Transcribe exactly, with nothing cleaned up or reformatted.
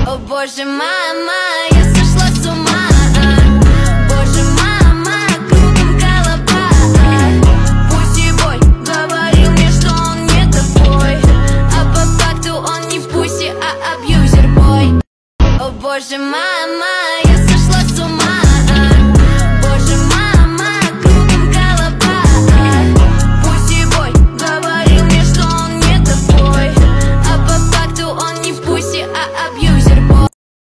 О боже, мама, я сошла с ума. Боже, мама, кругом голова. Пусси-бой говорил мне, что он не такой, а по факту он не пусси, а абьюзер-бой. О боже, мама, я